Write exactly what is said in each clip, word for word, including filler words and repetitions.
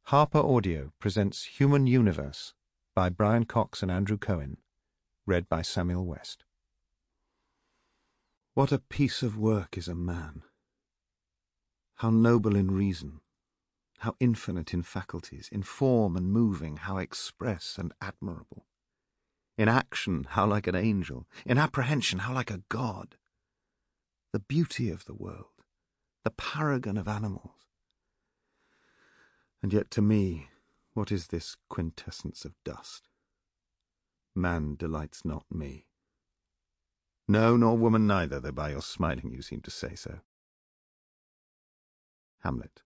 Harper Audio presents Human Universe by Brian Cox and Andrew Cohen, read by Samuel West. What a piece of work is a man! How noble in reason, how infinite in faculties, in form and moving, how express and admirable. In action, how like an angel, in apprehension, how like a god. The beauty of the world, the paragon of animals. And yet to me, what is this quintessence of dust? Man delights not me. No, nor woman neither, though by your smiling you seem to say so. Hamlet.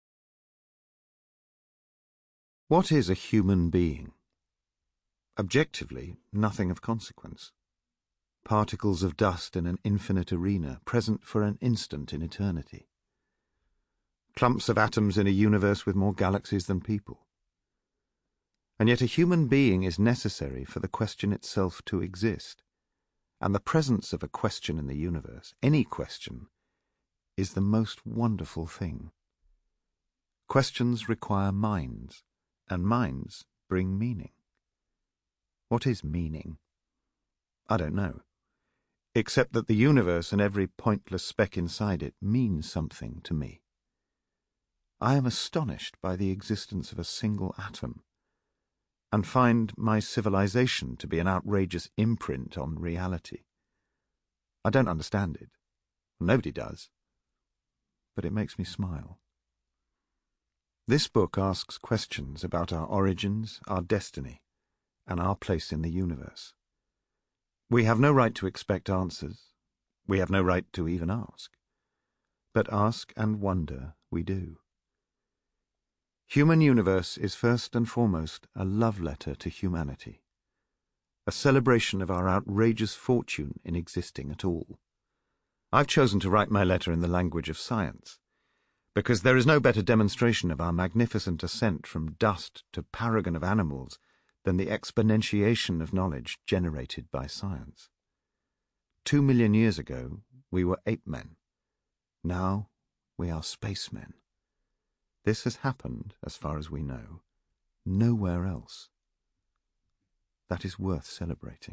What is a human being? Objectively, nothing of consequence. Particles of dust in an infinite arena, present for an instant in eternity. Clumps of atoms in a universe with more galaxies than people. And yet a human being is necessary for the question itself to exist, and the presence of a question in the universe, any question, is the most wonderful thing. Questions require minds, and minds bring meaning. What is meaning? I don't know, except that the universe and every pointless speck inside it means something to me. I am astonished by the existence of a single atom, and find my civilization to be an outrageous imprint on reality. I don't understand it. Nobody does. But it makes me smile. This book asks questions about our origins, our destiny, and our place in the universe. We have no right to expect answers. We have no right to even ask. But ask and wonder we do. Human Universe is first and foremost a love letter to humanity, a celebration of our outrageous fortune in existing at all. I've chosen to write my letter in the language of science, because there is no better demonstration of our magnificent ascent from dust to paragon of animals than the exponentiation of knowledge generated by science. Two million years ago, we were ape men. Now we are spacemen. This has happened, as far as we know, nowhere else. That is worth celebrating.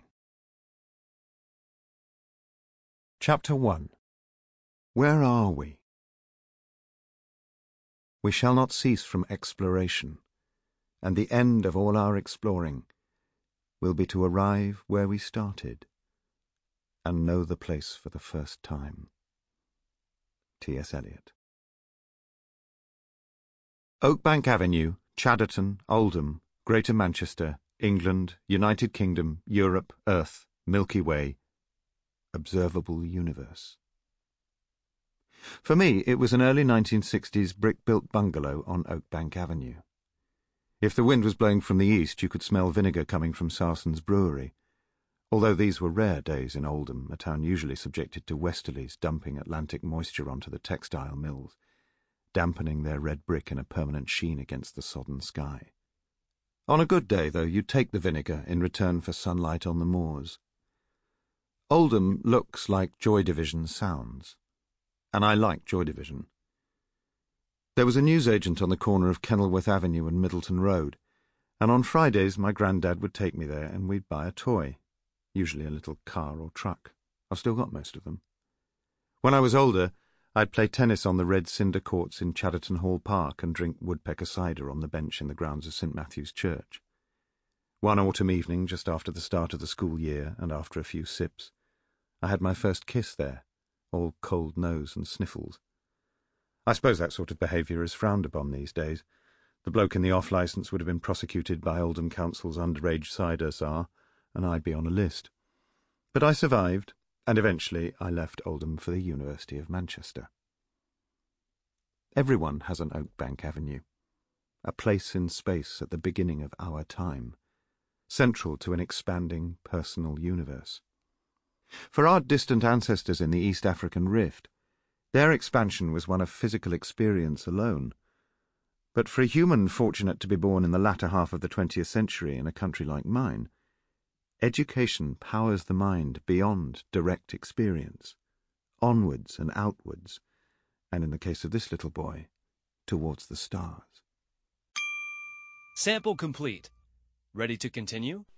Chapter one. Where are we? We shall not cease from exploration, and the end of all our exploring will be to arrive where we started and know the place for the first time. T S Eliot. Oakbank Avenue, Chadderton, Oldham, Greater Manchester, England, United Kingdom, Europe, Earth, Milky Way, observable universe. For me, it was an early nineteen sixties brick-built bungalow on Oakbank Avenue. If the wind was blowing from the east, you could smell vinegar coming from Sarson's brewery, although these were rare days in Oldham, a town usually subjected to westerlies dumping Atlantic moisture onto the textile mills, dampening their red brick in a permanent sheen against the sodden sky. On a good day, though, you'd take the vinegar in return for sunlight on the moors. Oldham looks like Joy Division sounds, and I like Joy Division. There was a newsagent on the corner of Kenilworth Avenue and Middleton Road, and on Fridays my granddad would take me there and we'd buy a toy, usually a little car or truck. I've still got most of them. When I was older, I'd play tennis on the red cinder courts in Chadderton Hall Park and drink woodpecker cider on the bench in the grounds of St Matthew's Church. One autumn evening, just after the start of the school year and after a few sips, I had my first kiss there, all cold nose and sniffles. I suppose that sort of behaviour is frowned upon these days. The bloke in the off-licence would have been prosecuted by Oldham Council's underage cider czar, and I'd be on a list. But I survived, and eventually I left Oldham for the University of Manchester. Everyone has an Oakbank Avenue, a place in space at the beginning of our time, central to an expanding personal universe. For our distant ancestors in the East African Rift, their expansion was one of physical experience alone. But for a human fortunate to be born in the latter half of the twentieth century in a country like mine, education powers the mind beyond direct experience, onwards and outwards, and in the case of this little boy, towards the stars. Sample complete. Ready to continue?